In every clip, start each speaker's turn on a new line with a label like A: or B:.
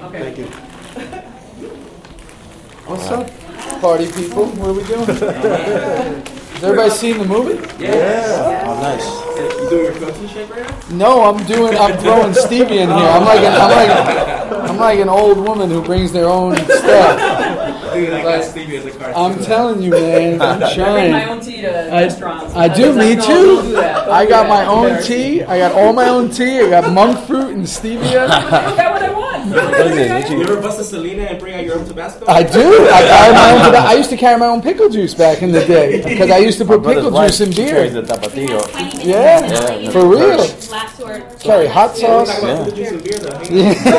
A: Okay.
B: Thank you.
C: What's up, party people? What are we doing? Has everybody seen the movie?
B: Yeah.
D: Oh, nice.
B: You doing your protein shake right now?
C: No, I'm throwing stevia in here. I'm like an old woman who brings their own stuff.
B: Dude, I got Stevie as a cartoon.
C: I'm telling you, man, I'm
A: I bring
C: trying.
A: my own tea to restaurants.
C: I do, me
A: No,
C: too.
A: don't do that. Don't
C: I
A: do
C: got
A: that.
C: my own
A: Embarrassing.
C: tea. I got all my own tea. I got monk fruit and stevia.
A: I got what I want.
B: You ever bust a Selena and bring out your own Tabasco?
C: I do. I used to carry my own pickle juice back in the day because I used to put pickle juice in beer.
D: The tapatio.
C: Yeah, for real. Carry hot sauce.
B: Talk about the juice and beer though.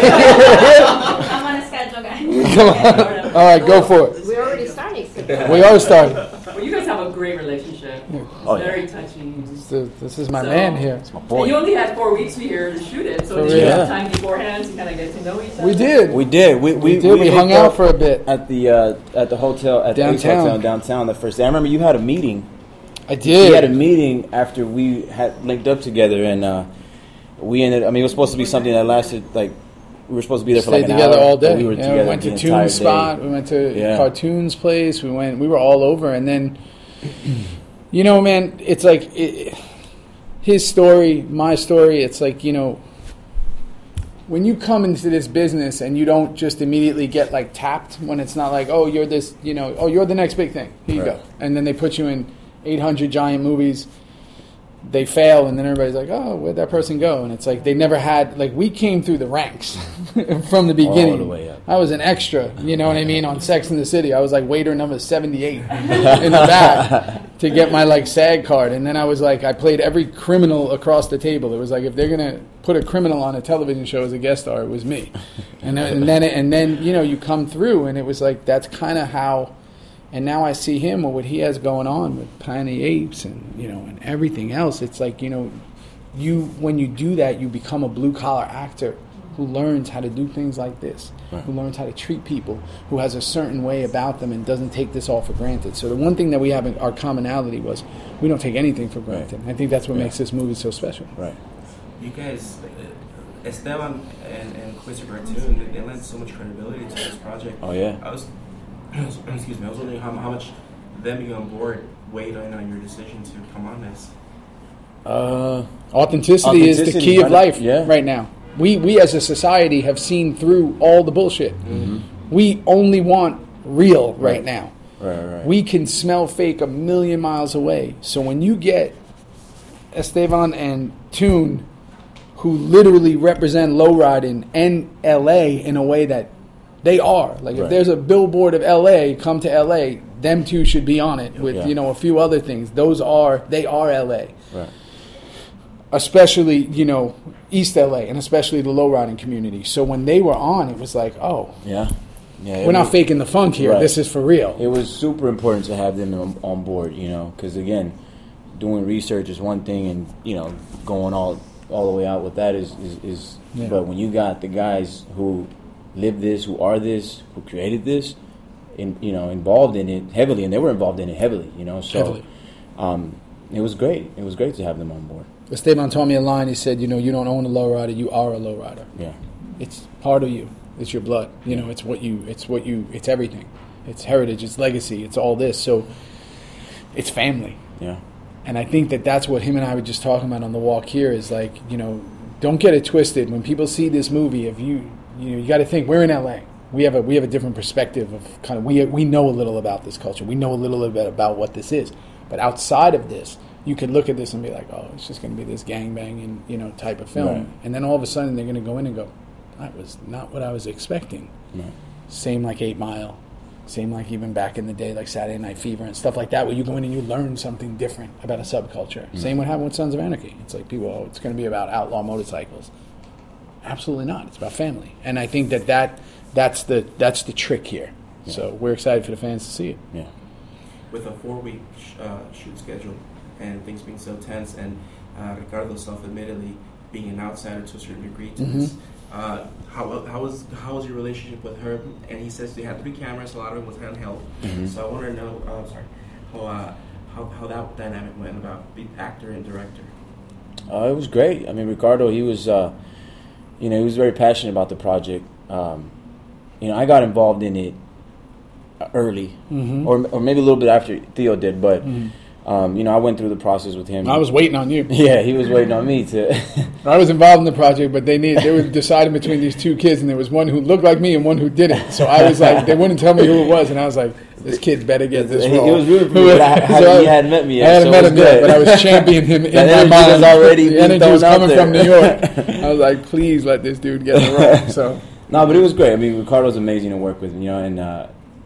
E: I'm on a schedule, guys.
C: Come on. All right, go for it.
E: We're already starting.
C: We are starting.
A: Well, you guys have a great relationship.
D: Oh, yeah.
A: Very touching.
C: This is my man here.
D: My
A: And
D: boy.
A: you only had 4 weeks here to shoot it, so
C: For
A: did you
C: real.
A: have time beforehand to kind of get to know each other?
C: We did.
D: We did.
C: We hung out for a bit.
D: at the hotel at the Ace
C: Downtown.
D: Hotel downtown the first day. I remember you had a meeting.
C: I
D: We had a
C: did.
D: meeting after we had linked up together, and we ended. I mean, it was supposed to be something that lasted like we were supposed to be there for
C: Stayed
D: like an
C: together
D: hour.
C: all day.
D: but We were
C: Yeah,
D: together
C: we went
D: the
C: to
D: entire
C: Toon's
D: day.
C: spot. We went to
D: Yeah.
C: Cartoon's place. We were all over, and then, you know, man, it's like his story, my story. It's like, you know, when you come into this business and you don't just immediately get like tapped when it's not like, oh, you're this, you know, oh, you're the next big thing. Here you
D: Right.
C: go, and then they put you in 800 giant movies. They fail, and then everybody's like, oh, where'd that person go? And it's like they never had, like, we came through the ranks from the beginning.
D: All the way up.
C: I was an extra, you know what I mean, on Sex and the City. I was like waiter number 78 in the back to get my, like, SAG card. And then I was like, I played every criminal across the table. It was like, if they're going to put a criminal on a television show as a guest star, it was me. And then, you know, you come through, and it was like, that's kind of how. And now I see him with what he has going on with Planet of the Apes and, you know, and everything else. It's like, you know, when you do that, you become a blue-collar actor who learns how to do things like this,
D: Right.
C: who learns how to treat people, who has a certain way about them and doesn't take this all for granted. So the one thing that we have in our commonality was we don't take anything for granted. I think that's what makes this movie so special.
D: Right.
B: You guys, Esteban and Quincy Cartoon, they lend so much credibility to this project.
D: Oh yeah.
B: I was, excuse me, I was wondering how much them being on board weighed in on your decision to come on this.
C: Authenticity is the key of life
D: yeah.
C: right now. We as a society have seen through all the bullshit.
D: Mm-hmm.
C: We only want real right now.
D: Right.
C: We can smell fake a million miles away. So when you get Esteban and Toon, who literally represent lowriding and LA in a way that they are. Like if
D: Right.
C: there's a billboard of LA, come to LA, them two should be on it with,
D: Yeah.
C: you know, a few other things. They are LA.
D: Right.
C: Especially, you know, East LA and especially the lowriding community. So when they were on, it was like, oh,
D: Yeah. Yeah.
C: we're not faking the funk here.
D: Right.
C: This is for real.
D: It was super important to have them on board, you know, because again, doing research is one thing, and you know, going all the way out with that is.
C: Yeah.
D: But when you got the guys who live this, who are this, who created this, involved in it heavily, and they were involved in it heavily, you know. So,
C: Heavily.
D: It was great. It was great to have them on board.
C: Esteban told me a line. He said, you know, you don't own a lowrider, you are a lowrider.
D: Yeah.
C: It's part of you. It's your blood. You know, it's everything. It's heritage, it's legacy, it's all this. So it's family.
D: Yeah.
C: And I think that that's what him and I were just talking about on the walk here is like, you know, don't get it twisted. When people see this movie, if you got to think we're in LA. We have a different perspective of kind of, we know a little about this culture. We know a little bit about what this is. But outside of this, you could look at this and be like, oh, it's just going to be this gangbanging, you know, type of film.
D: Right.
C: And then all of a sudden they're going to go in and go, that was not what I was expecting.
D: Right.
C: Same like 8 Mile. Same like even back in the day, like Saturday Night Fever and stuff like that, where you go in and you learn something different about a subculture. Same what happened with Sons of Anarchy. It's like people, oh, it's going to be about outlaw motorcycles. Absolutely not. It's about family. And I think that's the trick here.
D: Yeah.
C: So we're excited for the fans to see it.
D: Yeah.
B: With a 4-week shoot schedule and things being so tense, and Ricardo self-admittedly being an outsider to a certain degree to this, how was your relationship with her? And he says they had 3 cameras, a lot of it was handheld. So I want to know, how that dynamic went about being actor and director.
D: It was great. I mean, Ricardo, he was, he was very passionate about the project. I got involved in it early, or maybe a little bit after Theo did, but I went through the process with him.
C: I was waiting on you.
D: Yeah, he was waiting on me to.
C: I was involved in the project, but they were deciding between these two kids, and there was one who looked like me and one who didn't. So I was like, they wouldn't tell me who it was, and I was like, this kid better get this role.
D: It was really cool. He hadn't met me yet.
C: I hadn't met him yet, but I was championing him in my mind. The energy was coming from New York. I was like, please let this dude get the role. So
D: no, but it was great. I mean, Ricardo's amazing to work with, and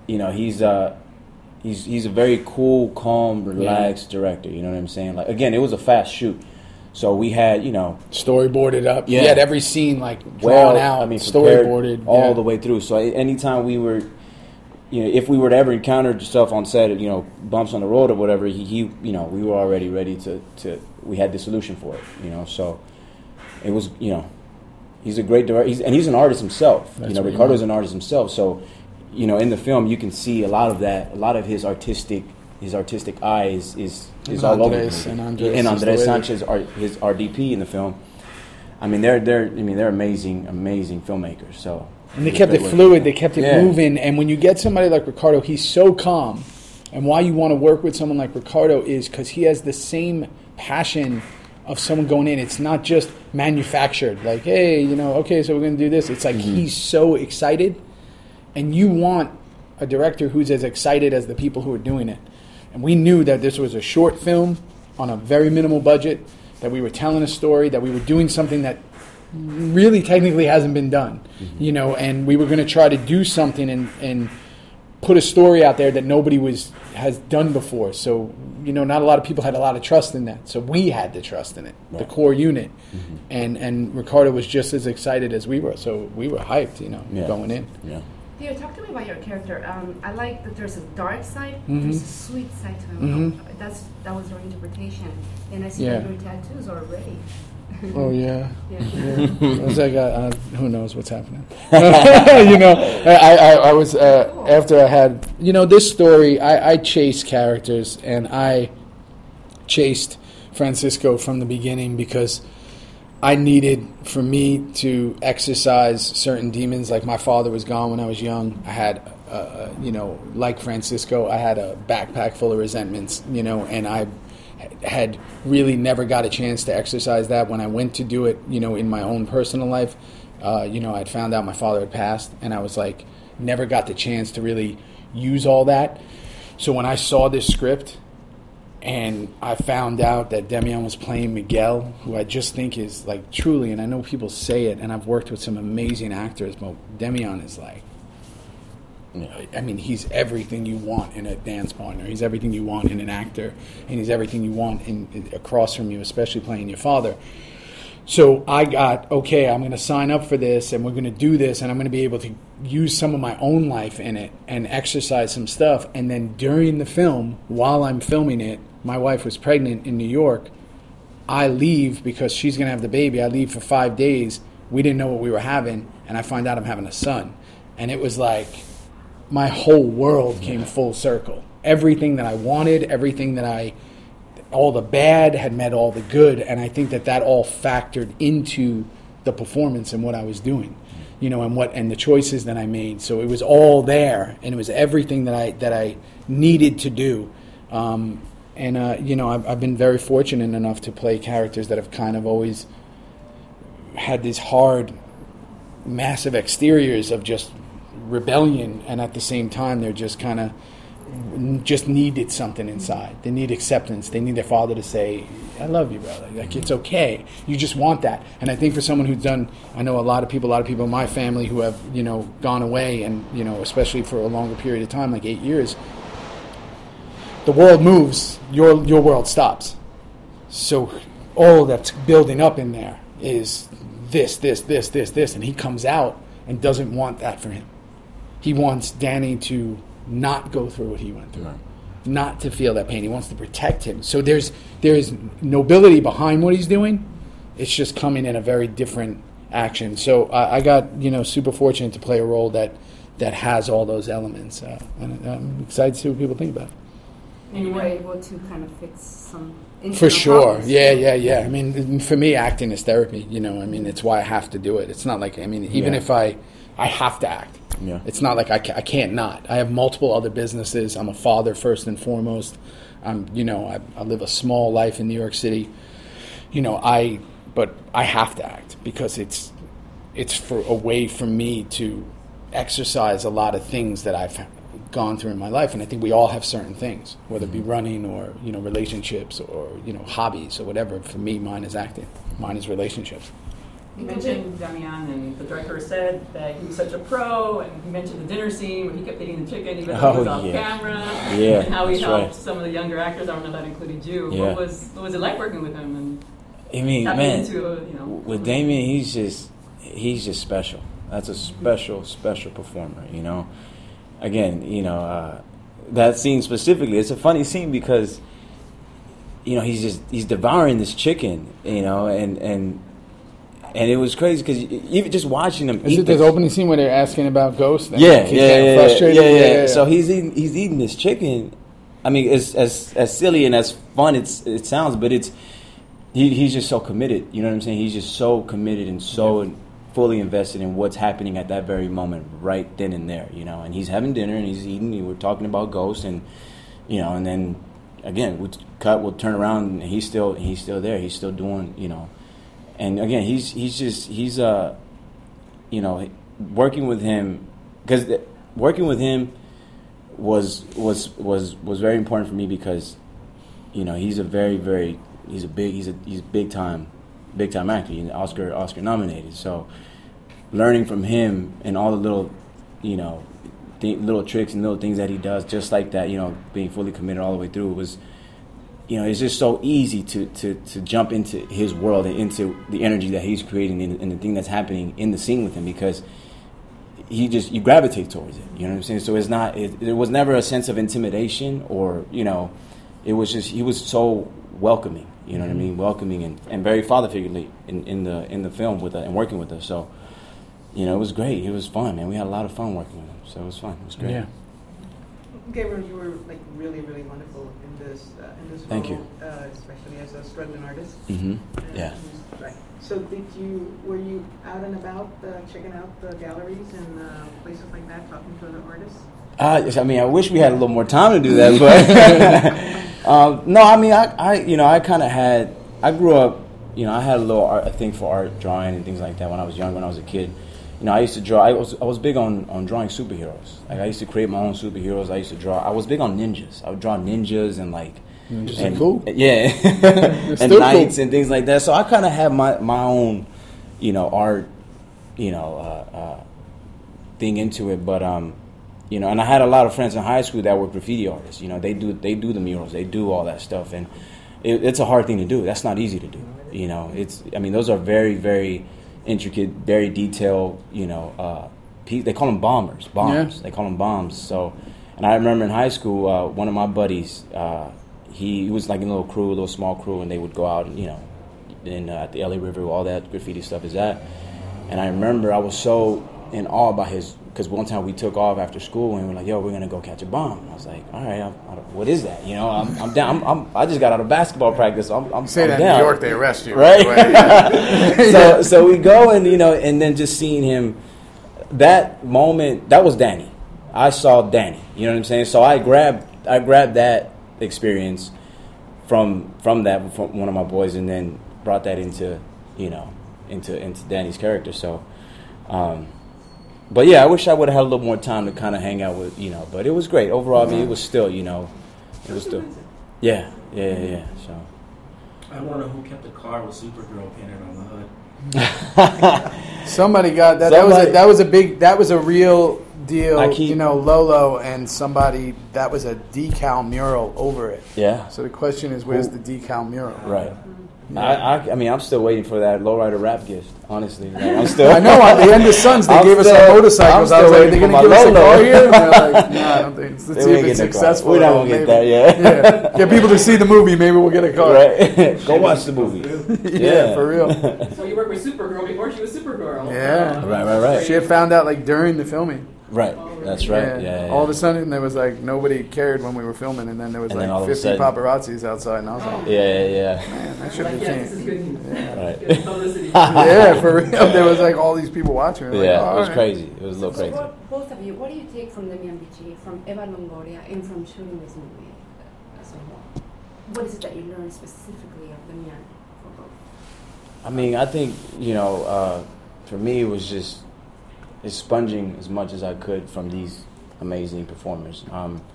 D: he's a very cool, calm, relaxed director. You know what I'm saying? Like, again, it was a fast shoot, so we had
C: storyboarded up.
D: Yeah.
C: He had every scene drawn out. Storyboarded
D: all the way through. So anytime we were, if we were to ever encounter stuff on set, bumps on the road or whatever, we were already ready to. We had the solution for it. So it was he's a great director, and he's an artist himself. Ricardo's an artist himself, so. In the film, you can see a lot of that. A lot of his artistic eye is all over the movie. And Andres Sanchez, his RDP in the film. I mean, they're amazing filmmakers. So
C: and they kept it fluid. They kept it moving. And when you get somebody like Ricardo, he's so calm. And why you want to work with someone like Ricardo is because he has the same passion of someone going in. It's not just manufactured. Like, hey, okay, so we're going to do this. It's like he's so excited. And you want a director who's as excited as the people who are doing it. And we knew that this was a short film on a very minimal budget, that we were telling a story, that we were doing something that really technically hasn't been done. And we were going to try to do something and put a story out there that nobody has done before. So, not a lot of people had a lot of trust in that. So we had the trust in it, the core unit. And Ricardo was just as excited as we were. So we were hyped, going in.
D: Yeah.
E: Theo, talk to me about your character. I like that there's a dark side, there's a sweet side to him. That was your interpretation. And I see that your tattoos are ready.
C: Oh, yeah. I was like, who knows what's happening? I was, after I had, this story, I chase characters, and I chased Francisco from the beginning because I needed for me to exercise certain demons. Like my father was gone when I was young. I had, like Francisco, I had a backpack full of resentments, and I had really never got a chance to exercise that. When I went to do it, in my own personal life, I'd found out my father had passed, and I was like, never got the chance to really use all that. So when I saw this script, and I found out that Demian was playing Miguel, who I just think is like truly, and I know people say it, and I've worked with some amazing actors, but Demian is like, I mean, he's everything you want in a dance partner. He's everything you want in an actor, and he's everything you want across from you, especially playing your father. So I got, okay, I'm going to sign up for this, and we're going to do this, and I'm going to be able to use some of my own life in it and exercise some stuff. And then during the film, while I'm filming it, my wife was pregnant in New York. I leave because she's going to have the baby. I leave for 5 days. We didn't know what we were having, and I find out I'm having a son. And it was like my whole world came full circle. Everything that I wanted, all the bad had met all the good, and I think that all factored into the performance and what I was doing, and the choices that I made. So it was all there, and it was everything that I needed to do. I've been very fortunate enough to play characters that have kind of always had these hard, massive exteriors of just rebellion, and at the same time they're just kind of just needed something inside. They need acceptance. They need their father to say, I love you, brother. Like, it's okay. You just want that. And I think for someone who's done, I know a lot of people in my family who have, gone away, and, especially for a longer period of time, like 8 years, the world moves, your world stops. So all that's building up in there is this, and he comes out and doesn't want that for him. He wants Danny to not go through what he went through, not to feel that pain. He wants to protect him. So there's nobility behind what he's doing. It's just coming in a very different action. So I got super fortunate to play a role that has all those elements, and I'm excited to see what people think about it.
E: And you were able to kind of fix some.
C: For sure, yeah. I mean, for me, acting is therapy. It's why I have to do it. It's not like, even if I have to act.
D: Yeah.
C: It's not like I can't not. I have multiple other businesses. I'm a father first and foremost. I live a small life in New York City. But I have to act because it's for a way for me to exercise a lot of things that I've gone through in my life, and I think we all have certain things, whether it be running or relationships or hobbies or whatever. For me, mine is acting. Mine is relationships.
A: You mentioned Damian, and the director said that he was such a pro, and he mentioned the dinner scene where he kept eating the chicken even though he was off camera, and how he helped some of the younger actors. I don't know if that included you.
D: Yeah.
A: What was it like working with him? And
D: I mean, man, with Damien, he's just special. That's a special performer, Again, that scene specifically, it's a funny scene because, he's devouring this chicken, and it was crazy because even just watching him.
C: Is it this opening scene where they're asking about ghosts?
D: Yeah.
C: Frustrated?
D: So he's eating this chicken. I mean, as silly and as fun it sounds, but he's just so committed. You know what I'm saying? He's just so committed and so fully invested in what's happening at that very moment, right then and there. And he's having dinner and he's eating. We're talking about ghosts, and and then again we'll turn around and he's still there. He's still doing. And again, he's working with him, because working with him was very important for me because he's a big time actor. He's Oscar nominated. So learning from him and all the little little tricks and little things that he does, just like that, being fully committed all the way through, was it's just so easy to jump into his world and into the energy that he's creating and the thing that's happening in the scene with him, because you gravitate towards it. You know what I'm saying? So there was never a sense of intimidation or, it was just, he was so welcoming, you know what I mean? Welcoming and very father figurely in the film with us and working with us. So, it was great. It was fun, man. We had a lot of fun working with him. So it was fun. It was great.
C: Yeah.
F: Gabriel, you were really, really wonderful in this role.
D: Thank you.
F: Especially as a struggling artist.
D: Mm-hmm. Yeah.
F: Right. So were you out and about, checking out the galleries and places like that, talking to other artists?
D: I wish we had a little more time to do that, but no. I mean, I kind of had. I grew up. I had a thing for art, drawing, and things like that when I was young. When I was a kid, I used to draw. I was big on drawing superheroes. Like I used to create my own superheroes. I used to draw. I was big on ninjas. I would draw ninjas and
C: and cool.
D: Yeah, and knights and things like that. So I kind of had my own, art, thing into it. But and I had a lot of friends in high school that were graffiti artists. They do the murals. They do all that stuff, and it's a hard thing to do. That's not easy to do. Those are very, very intricate, very detailed, they call them bombers. Yeah. They call them bombs. So, and I remember in high school, one of my buddies, he was like in a little small crew, and they would go out and, at the LA River where all that graffiti stuff is at. And I remember I was so in awe by because one time we took off after school and we were like, yo, we're going to go catch a bomb. And I was like, all right, what is that? I'm down. I just got out of basketball practice. So I'm
C: say that
D: down.
C: in New York, they arrest you.
D: Right? So we go and, and then just seeing him, that moment, that was Danny. I saw Danny. You know what I'm saying? So I grabbed that experience from one of my boys, and then brought that into Danny's character. So, but yeah, I wish I would have had a little more time to kind of hang out with, but it was great overall. I mean, it was still, yeah. So
B: I want to know who kept the car with Supergirl painted on the hood.
C: Somebody got that. That was a real deal. Lolo and somebody, that was a decal mural over it.
D: Yeah.
C: So the question is, where's the decal mural?
D: Right. I'm still waiting for that lowrider rap gift. Honestly, I'm still.
C: I know. At the end of Sons, they gave us our motorcycles. I was like, "They're gonna give us a car here?" And they're like, "No, I don't think. Let's see if it's successful."
D: We're not gonna get that yet.
C: Yeah. Get people to see the movie. Maybe we'll get a car.
D: Right. Go watch the movie.
C: Yeah, for real.
A: So you worked with Supergirl before she was Supergirl.
C: Yeah.
D: Right.
C: She had found out during the filming.
D: Right, that's right. Yeah.
C: All of a sudden, there was like nobody cared when we were filming, and then there was
D: And
C: like
D: then all of a
C: 50
D: sudden-
C: paparazzis outside, and I was like,
D: Yeah.
C: man, I should have
A: This is
C: changed.
A: good news.
D: Right.
A: Good publicity.
C: Yeah, for real. There was like all these people watching. Like,
D: Yeah,
C: oh,
D: it was
C: all right.
D: crazy. It was a little
E: So
D: crazy.
E: both of you, what do you take from Demian Bichir, from Eva Longoria, and from shooting this movie as a whole? What is it that you learned specifically of Demian for both?
D: I mean, I think, for me, it was just sponging as much as I could from these amazing performers.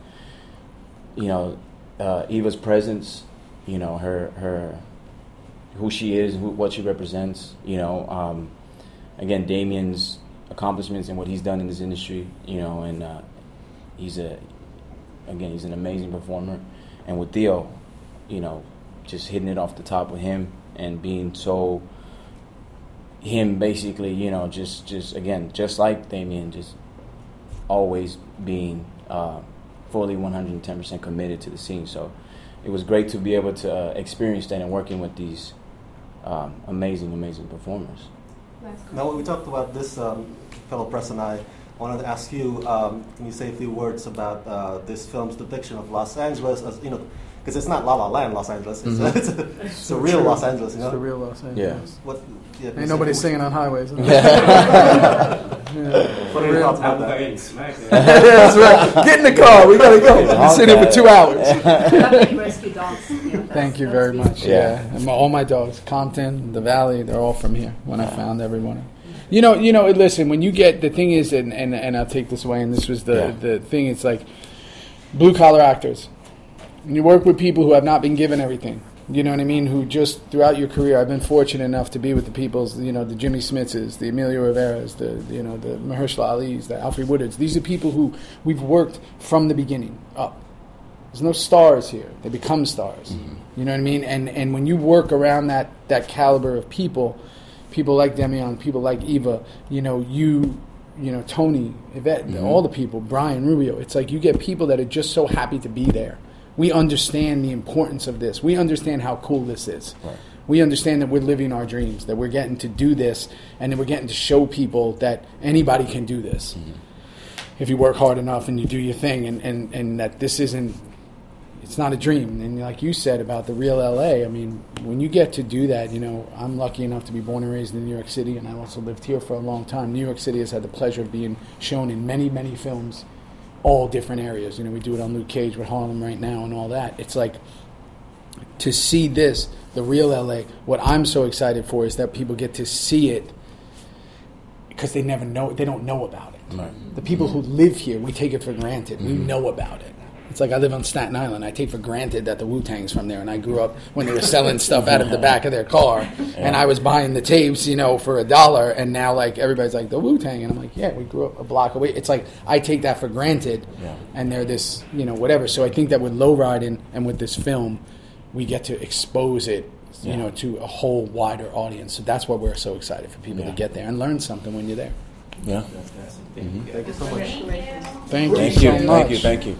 D: Eva's presence, her who she is, what she represents, again, Damian's accomplishments and what he's done in this industry, and he's an amazing performer. And with Theo, just hitting it off the top with him and being so him basically, just like Damian, just always being fully 110% committed to the scene. So it was great to be able to experience that and working with these amazing performers.
G: Now, when we talked about this, fellow press and I wanted to ask you, can you say a few words about this film's depiction of Los Angeles, as because it's not La La Land Los Angeles, it's a real Los Angeles,
C: It's the real Los Angeles.
G: Yeah.
C: Ain't nobody singing on highways.
G: What are your thoughts about that?
C: That's right. Get in the car. We gotta go. We've been sitting here for 2 hours.
E: Lovely rescue dogs.
C: Thank you very much.
D: Yeah.
C: And all my dogs, Compton, the Valley, they're all from here. When I found everyone. Listen. When you get the thing is, and I'll take this away. And this was the thing. It's like blue collar actors. When you work with people who have not been given everything. You know what I mean? Who just throughout your career, I've been fortunate enough to be with the peoples, the Jimmy Smiths, the Emilio Riveras, the Mahershala Ali's, the Alfred Woodards. These are people who we've worked from the beginning up. There's no stars here; they become stars. Mm-hmm. You know what I mean? And when you work around that caliber of people like Demian, people like Eva, Tony, Yvette, all the people, Brian Rubio. It's like you get people that are just so happy to be there. We understand the importance of this. We understand how cool this is. Right. We understand that we're living our dreams, that we're getting to do this, and that we're getting to show people that anybody can do this. Mm-hmm. If you work hard enough and you do your thing, and that this isn't, it's not a dream. And like you said about the real LA, I mean, when you get to do that, I'm lucky enough to be born and raised in New York City, and I also lived here for a long time. New York City has had the pleasure of being shown in many, many films, all different areas. We do it on Luke Cage with Harlem right now and all that. It's like to see this, the real LA. What I'm so excited for is that people get to see it because they don't know about it. Right. The people who live here, we take it for granted. We know about it. It's like I live on Staten Island. I take for granted that the Wu-Tang's from there, and I grew up when they were selling stuff out of the back of their car, and I was buying the tapes, for $1, and now like everybody's like the Wu-Tang, and I'm like, yeah, we grew up a block away. It's like I take that for granted, and they're this, whatever. So I think that with Lowriding and with this film, we get to expose it, to a whole wider audience. So that's why we're so excited for people to get there and learn something when you're there.
D: Yeah.
G: Thank you so much.
C: Thank you so much.
D: Thank you.